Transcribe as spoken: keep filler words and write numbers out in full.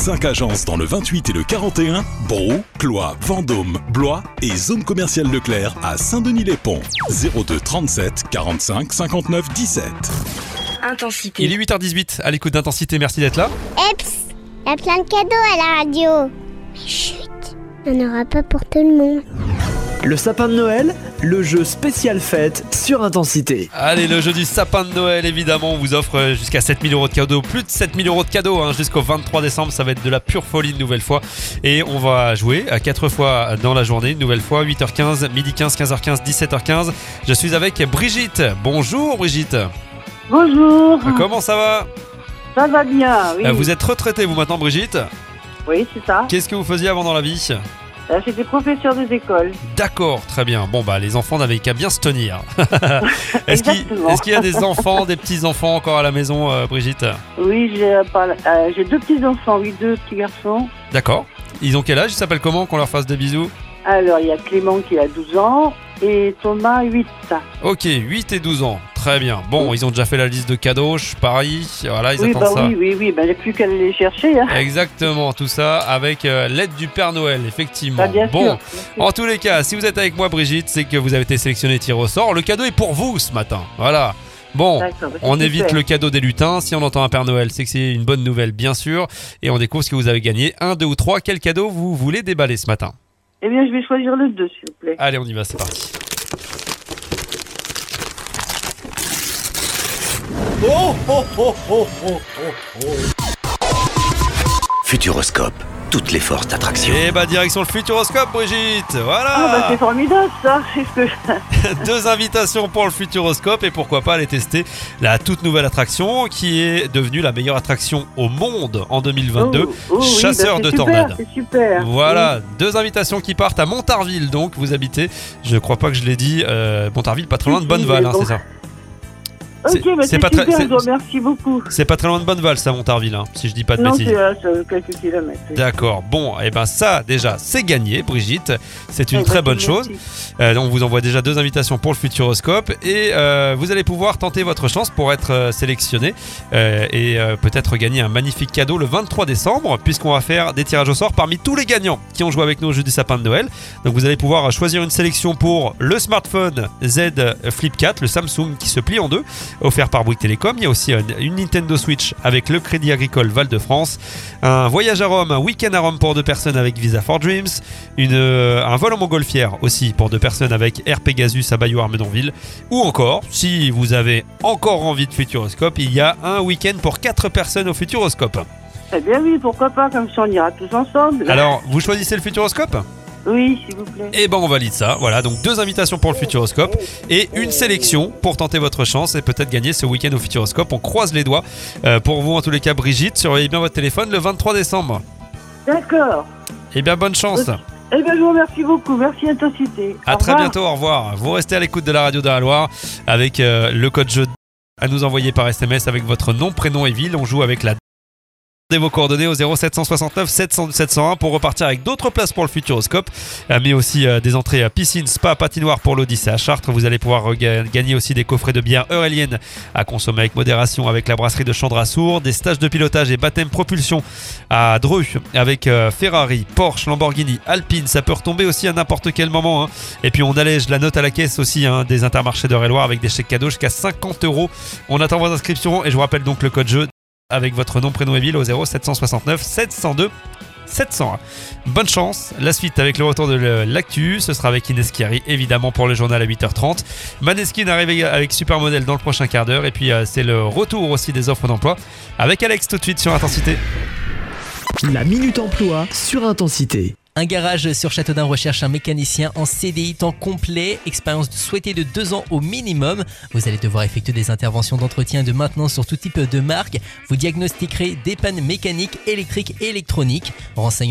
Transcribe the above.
cinq agences dans le vingt-huit et le quarante et un, Brou, Cloix, Vendôme, Blois et zone commerciale Leclerc à Saint-Denis-les-Ponts. zéro deux trente-sept quarante-cinq cinquante-neuf dix-sept. Intensité. Il est huit heures dix-huit, à l'écoute d'Intensité, merci d'être là. Eps, il y a plein de cadeaux à la radio. Mais chut, il n'y en aura pas pour tout le monde. Le sapin de Noël, le jeu spécial fête sur Intensité. Allez, le jeu du sapin de Noël, évidemment, on vous offre jusqu'à sept mille euros de cadeaux, plus de sept mille euros de cadeaux hein, jusqu'au vingt-trois décembre, ça va être de la pure folie une nouvelle fois. Et on va jouer à quatre fois dans la journée, une nouvelle fois, huit heures quinze, midi quinze, quinze heures quinze, dix-sept heures quinze. Je suis avec Brigitte. Bonjour Brigitte. Bonjour. Comment ça va? Ça va bien, oui. Vous êtes retraitée vous maintenant Brigitte? Oui, c'est ça. Qu'est-ce que vous faisiez avant dans la vie? Euh, J'étais professeur des écoles. D'accord, très bien. Bon bah les enfants n'avaient qu'à bien se tenir. Est-ce qu'il Exactement. est-ce qu'il y a des enfants, des petits-enfants encore à la maison, euh, Brigitte? Oui, j'ai euh, par- euh, j'ai deux petits-enfants, oui, deux petits garçons. D'accord. Ils ont quel âge? Ils s'appellent comment? Qu'on leur fasse des bisous. Alors, il y a Clément qui a douze ans et Thomas, huit. Ok, huit et douze ans. Très bien. Bon, ils ont déjà fait la liste de cadeaux, je parie. Voilà, ils Oui, attendent bah ça. oui, oui, oui, ben j'ai plus qu'à les chercher. Hein. Exactement, tout ça avec euh, l'aide du Père Noël, effectivement. Bah, bien bon, sûr, bien sûr. en tous les cas, si vous êtes avec moi, Brigitte, c'est que vous avez été sélectionné tiré au sort. Le cadeau est pour vous ce matin. Voilà. Bon, D'accord, bah, c'est on super. évite le cadeau des lutins. Si on entend un Père Noël, c'est que c'est une bonne nouvelle, bien sûr. Et on découvre ce que vous avez gagné. Un, deux ou trois. Quel cadeau vous voulez déballer ce matin? Eh bien, je vais choisir le deux, s'il vous plaît. Allez, on y va, c'est parti. Futuroscope, toutes les forces d'attraction. Et bah, direction le Futuroscope, Brigitte. Voilà. Ah, bah c'est formidable, ça. C'est ce que... Deux invitations pour le Futuroscope et pourquoi pas aller tester la toute nouvelle attraction qui est devenue la meilleure attraction au monde en deux mille vingt-deux, Oh, oh, oui, Chasseur bah, de c'est super, tornades. C'est super. Voilà, deux invitations qui partent à Montarville, donc vous habitez, je crois pas que je l'ai dit, euh, Montarville, pas très loin de Si, Bonneval, mais hein, bon. c'est ça. Ok, C'est- bah c'est c'est pas super, très- je vous c'est- remercie beaucoup. C'est pas très loin de Bonneval, ça, Montarville, hein, si je dis pas de Non, bêtises. c'est là, c'est quelques kilomètres. oui. D'accord, bon, et ben ça déjà c'est gagné Brigitte, c'est une Eh ben, très bonne merci. chose. Euh, donc on vous envoie déjà deux invitations pour le Futuroscope et euh, vous allez pouvoir tenter votre chance pour être euh, sélectionné euh, et euh, peut-être gagner un magnifique cadeau le vingt-trois décembre puisqu'on va faire des tirages au sort parmi tous les gagnants qui ont joué avec nous au jeu du sapin de Noël. Donc vous allez pouvoir choisir une sélection pour le smartphone Z Flip quatre, le Samsung qui se plie en deux, offert par Bouygues Télécom. Il y a aussi une, une Nintendo Switch avec le Crédit Agricole Val-de-France, un voyage à Rome, un week-end à Rome pour deux personnes avec Visa for Dreams, une, euh, un vol en montgolfière aussi pour deux personnes avec Air Pegasus à Bayou-Armedonville, ou encore, si vous avez encore envie de Futuroscope, il y a un week-end pour quatre personnes au Futuroscope. Eh bien oui, pourquoi pas, comme ça on ira tous ensemble. Alors, vous choisissez le Futuroscope ? Oui, s'il vous plaît. Eh ben on valide ça, voilà, donc deux invitations pour le Futuroscope et une sélection pour tenter votre chance et peut-être gagner ce week-end au Futuroscope. On croise les doigts euh, pour vous en tous les cas Brigitte, surveillez bien votre téléphone le vingt-trois décembre. D'accord. Eh bien bonne chance. Eh bien je vous remercie beaucoup, merci Intensité. À Au très revoir. bientôt, au revoir. Vous restez à l'écoute de la radio de la Loire avec euh, le code jeu à nous envoyer par S M S avec votre nom, prénom et ville. On joue avec la vos coordonnées au zéro sept cent soixante-neuf sept cents sept cent un pour repartir avec d'autres places pour le Futuroscope, euh, mais aussi euh, des entrées à piscine, spa, patinoire pour l'Odyssée à Chartres. Vous allez pouvoir rega- gagner aussi des coffrets de bière Eurelienne à consommer avec modération avec la brasserie de Chandrassour, des stages de pilotage et baptême propulsion à Dreux avec euh, Ferrari, Porsche, Lamborghini, Alpine. Ça peut retomber aussi à n'importe quel moment, hein. Et puis on allège la note à la caisse aussi, hein, des Intermarchés d'Eure-et-Loire avec des chèques cadeaux jusqu'à cinquante euros. On attend vos inscriptions et je vous rappelle donc le code jeu avec votre nom, prénom et ville au zéro sept cent soixante-neuf sept cent deux sept cent un. Bonne chance, la suite avec le retour de l'actu, ce sera avec Inès Chiari évidemment pour le journal à huit heures trente. Maneskin arrive avec Supermodel dans le prochain quart d'heure et puis euh, c'est le retour aussi des offres d'emploi avec Alex tout de suite sur Intensité. La Minute Emploi sur Intensité. Un garage sur Châteaudun recherche un mécanicien en C D I temps complet, expérience souhaitée de deux ans au minimum. Vous allez devoir effectuer des interventions d'entretien et de maintenance sur tout type de marque. Vous diagnostiquerez des pannes mécaniques, électriques et électroniques. Renseignez